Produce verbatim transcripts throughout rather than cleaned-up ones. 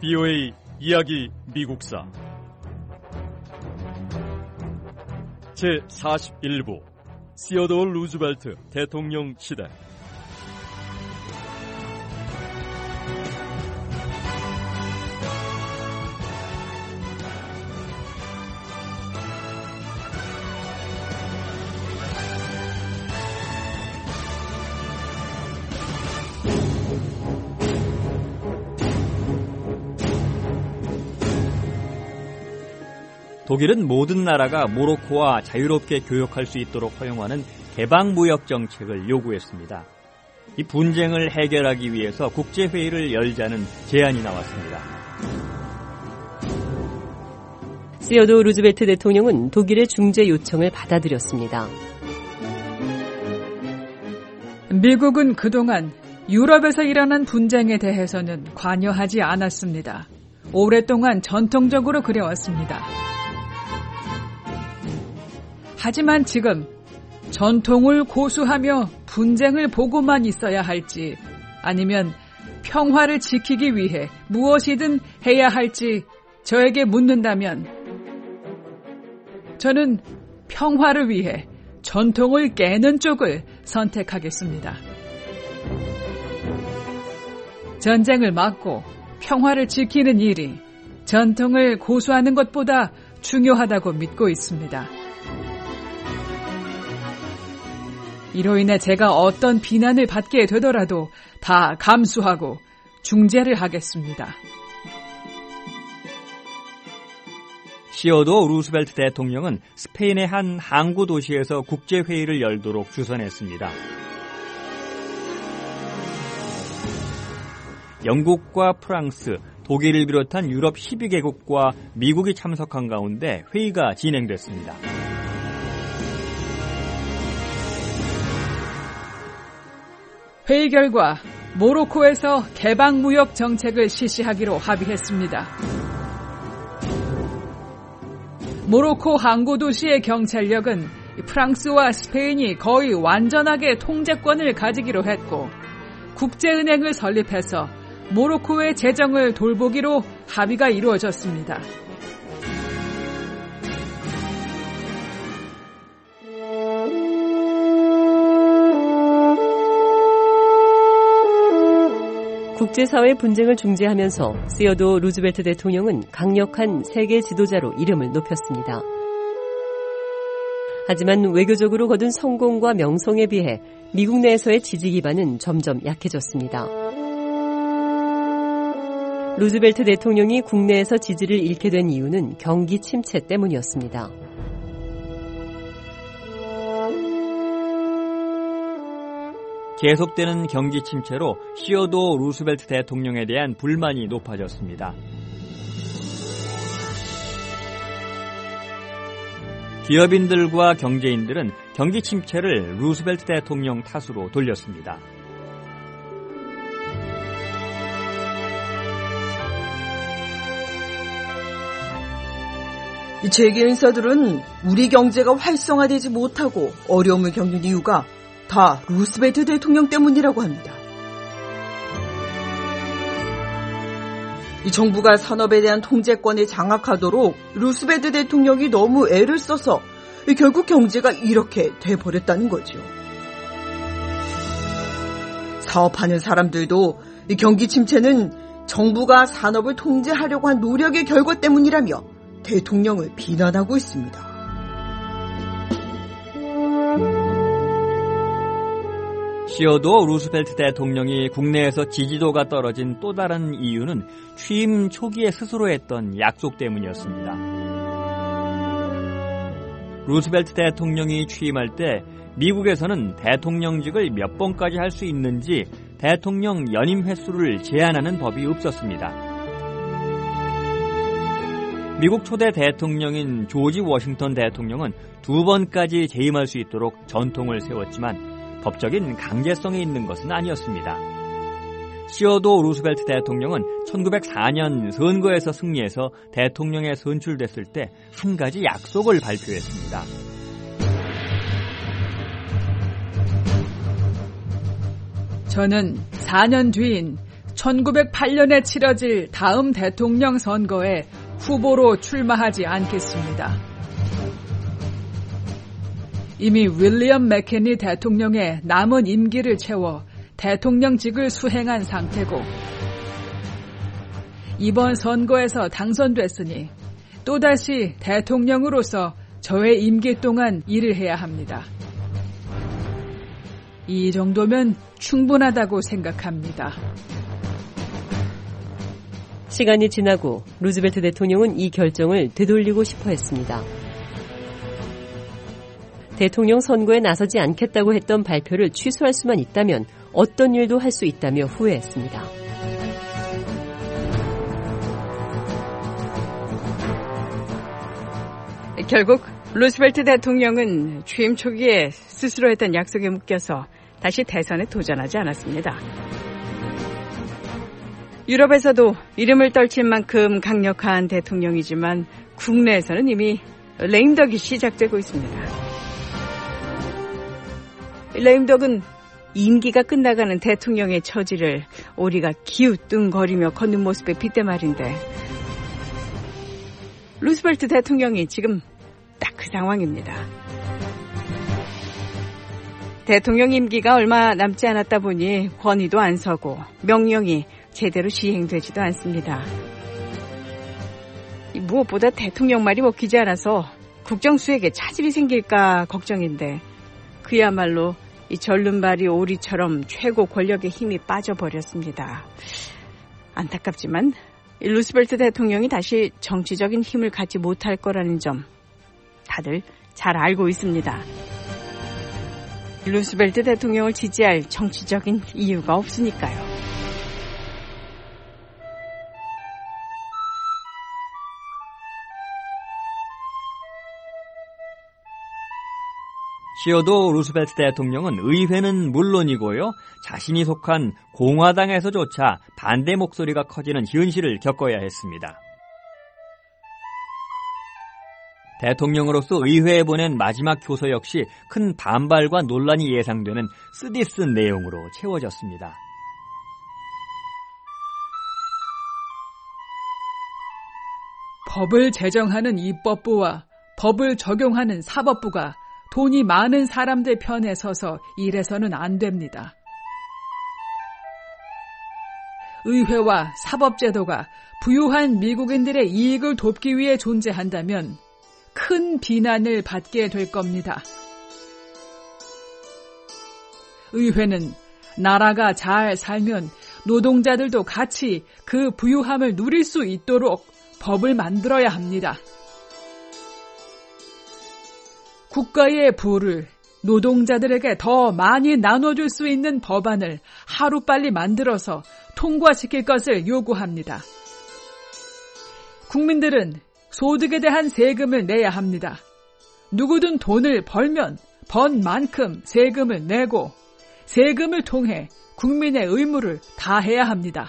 비오에이 이야기 미국사 제사십일 부 시어도어 루즈벨트 대통령 시대. 독일은 모든 나라가 모로코와 자유롭게 교역할 수 있도록 허용하는 개방무역 정책을 요구했습니다. 이 분쟁을 해결하기 위해서 국제회의를 열자는 제안이 나왔습니다. 시어도어 루즈벨트 대통령은 독일의 중재 요청을 받아들였습니다. 미국은 그동안 유럽에서 일어난 분쟁에 대해서는 관여하지 않았습니다. 오랫동안 전통적으로 그래왔습니다. 하지만 지금 전통을 고수하며 분쟁을 보고만 있어야 할지 아니면 평화를 지키기 위해 무엇이든 해야 할지 저에게 묻는다면 저는 평화를 위해 전통을 깨는 쪽을 선택하겠습니다. 전쟁을 막고 평화를 지키는 일이 전통을 고수하는 것보다 중요하다고 믿고 있습니다. 이로 인해 제가 어떤 비난을 받게 되더라도 다 감수하고 중재를 하겠습니다. 시어도어 루스벨트 대통령은 스페인의 한 항구 도시에서 국제회의를 열도록 주선했습니다. 영국과 프랑스, 독일을 비롯한 유럽 십이 개국과 미국이 참석한 가운데 회의가 진행됐습니다. 회의 결과 모로코에서 개방무역 정책을 실시하기로 합의했습니다. 모로코 항구 도시의 경찰력은 프랑스와 스페인이 거의 완전하게 통제권을 가지기로 했고 국제은행을 설립해서 모로코의 재정을 돌보기로 합의가 이루어졌습니다. 국제사회 분쟁을 중재하면서 시어도어 루즈벨트 대통령은 강력한 세계 지도자로 이름을 높였습니다. 하지만 외교적으로 거둔 성공과 명성에 비해 미국 내에서의 지지 기반은 점점 약해졌습니다. 루즈벨트 대통령이 국내에서 지지를 잃게 된 이유는 경기 침체 때문이었습니다. 계속되는 경기 침체로 시어도어 루스벨트 대통령에 대한 불만이 높아졌습니다. 기업인들과 경제인들은 경기 침체를 루스벨트 대통령 탓으로 돌렸습니다. 이 재계 인사들은 우리 경제가 활성화되지 못하고 어려움을 겪는 이유가 다 루스벨트 대통령 때문이라고 합니다. 이 정부가 산업에 대한 통제권을 장악하도록 루스벨트 대통령이 너무 애를 써서 결국 경제가 이렇게 돼버렸다는 거죠. 사업하는 사람들도 이 경기 침체는 정부가 산업을 통제하려고 한 노력의 결과 때문이라며 대통령을 비난하고 있습니다. 시어도어 루스벨트 대통령이 국내에서 지지도가 떨어진 또 다른 이유는 취임 초기에 스스로 했던 약속 때문이었습니다. 루스벨트 대통령이 취임할 때 미국에서는 대통령직을 몇 번까지 할 수 있는지 대통령 연임 횟수를 제한하는 법이 없었습니다. 미국 초대 대통령인 조지 워싱턴 대통령은 두 번까지 재임할 수 있도록 전통을 세웠지만 법적인 강제성이 있는 것은 아니었습니다. 시어도어 루스벨트 대통령은 천구백사 년 선거에서 승리해서 대통령에 선출됐을 때 한 가지 약속을 발표했습니다. 저는 사 년 뒤인 천구백팔 년에 치러질 다음 대통령 선거에 후보로 출마하지 않겠습니다. 이미 윌리엄 맥케니 대통령의 남은 임기를 채워 대통령직을 수행한 상태고 이번 선거에서 당선됐으니 또다시 대통령으로서 저의 임기 동안 일을 해야 합니다. 이 정도면 충분하다고 생각합니다. 시간이 지나고 루즈벨트 대통령은 이 결정을 되돌리고 싶어 했습니다. 대통령 선거에 나서지 않겠다고 했던 발표를 취소할 수만 있다면 어떤 일도 할 수 있다며 후회했습니다. 결국 루스벨트 대통령은 취임 초기에 스스로 했던 약속에 묶여서 다시 대선에 도전하지 않았습니다. 유럽에서도 이름을 떨칠 만큼 강력한 대통령이지만 국내에서는 이미 레임덕이 시작되고 있습니다. 레임덕은 임기가 끝나가는 대통령의 처지를 우리가 기우뚱거리며 걷는 모습에 빗대 말인데 루스벨트 대통령이 지금 딱 그 상황입니다. 대통령 임기가 얼마 남지 않았다 보니 권위도 안 서고 명령이 제대로 시행되지도 않습니다. 무엇보다 대통령 말이 먹히지 않아서 국정수행에 차질이 생길까 걱정인데 그야말로 이 절름발이 오리처럼 최고 권력의 힘이 빠져버렸습니다. 안타깝지만 루스벨트 대통령이 다시 정치적인 힘을 갖지 못할 거라는 점 다들 잘 알고 있습니다. 루스벨트 대통령을 지지할 정치적인 이유가 없으니까요. 시어도 루스벨트 대통령은 의회는 물론이고요, 자신이 속한 공화당에서조차 반대 목소리가 커지는 현실을 겪어야 했습니다. 대통령으로서 의회에 보낸 마지막 교서 역시 큰 반발과 논란이 예상되는 쓰디쓴 내용으로 채워졌습니다. 법을 제정하는 입법부와 법을 적용하는 사법부가 돈이 많은 사람들 편에 서서 일해서는 안 됩니다. 의회와 사법제도가 부유한 미국인들의 이익을 돕기 위해 존재한다면 큰 비난을 받게 될 겁니다. 의회는 나라가 잘 살면 노동자들도 같이 그 부유함을 누릴 수 있도록 법을 만들어야 합니다. 국가의 부를 노동자들에게 더 많이 나눠줄 수 있는 법안을 하루빨리 만들어서 통과시킬 것을 요구합니다. 국민들은 소득에 대한 세금을 내야 합니다. 누구든 돈을 벌면 번 만큼 세금을 내고 세금을 통해 국민의 의무를 다해야 합니다.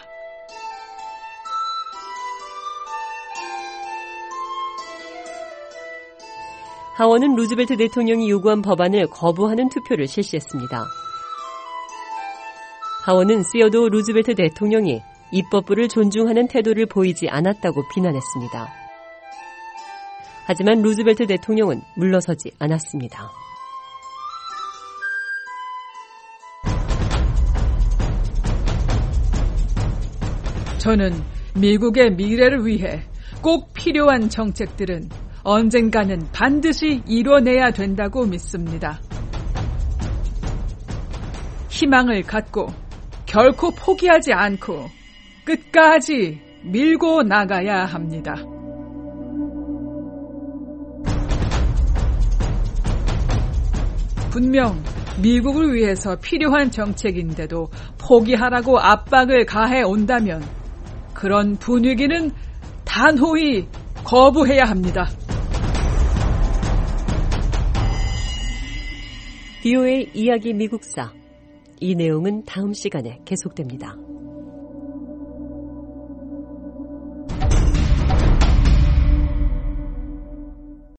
하원은 루즈벨트 대통령이 요구한 법안을 거부하는 투표를 실시했습니다. 하원은 시어도 루즈벨트 대통령이 입법부를 존중하는 태도를 보이지 않았다고 비난했습니다. 하지만 루즈벨트 대통령은 물러서지 않았습니다. 저는 미국의 미래를 위해 꼭 필요한 정책들은 언젠가는 반드시 이뤄내야 된다고 믿습니다. 희망을 갖고 결코 포기하지 않고 끝까지 밀고 나가야 합니다. 분명 미국을 위해서 필요한 정책인데도 포기하라고 압박을 가해 온다면 그런 분위기는 단호히 거부해야 합니다. 비오에이 이야기 미국사. 이 내용은 다음 시간에 계속됩니다.